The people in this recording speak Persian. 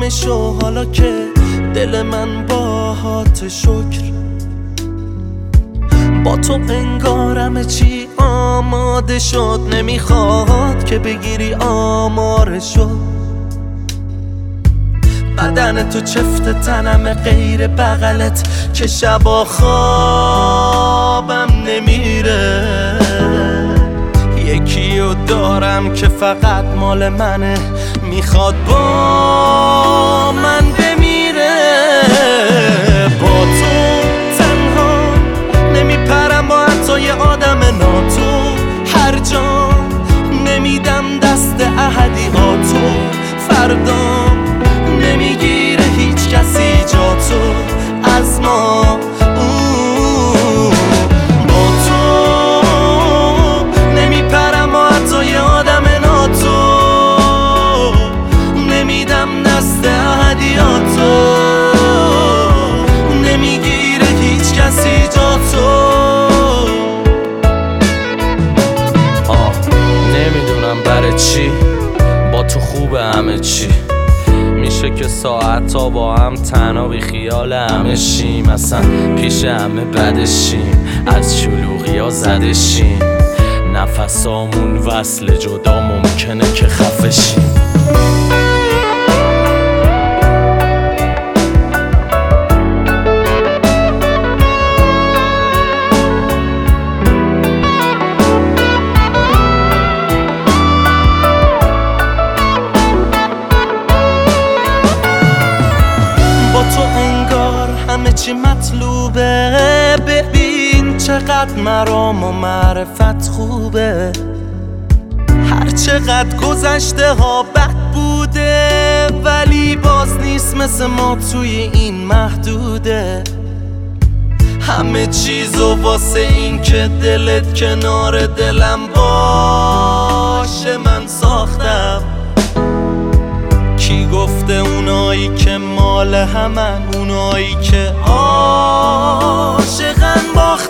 نشو حالا که دل من باهات شکر. با تو انگارم چی آماده شد، نمیخواد که بگیری آمارشو. بدن تو چفت تنم غیر بغلت که شبا خوابم نمیره. یکیو دارم که فقط مال منه، میخواد با من بمیره. با تو تنها نمیپرم با حتی یه آدم ناتو، هر جا نمیدم دست احدیاتو. فردا نمیگیره هیچ کسی جا تو از ما. با تو نمیپرم و حتی یه آدم ناتو، نمیدم دست احدیاتو. نمیگیره هیچ کسی جا تو. نمیدونم برای چی با تو خوبه همه چی. میشه که ساعت تا با هم تنها بی خیال همه شیم، اصلا پیش همه بدشیم، از شلوغی ها زدشیم. نفسامون وصل جدا ممکنه که خفشیم. تو انگار همه چی مطلوبه، ببین چقدر مرام و معرفت خوبه. هر چقدر گذشته ها بد بوده، ولی باز نیست مثل ما توی این محدوده. همه چیزو واسه این که دلت کنار دلم باشه من ساختم. کی گفته اونایی که مال همن، اونایی که عاشقن باختن.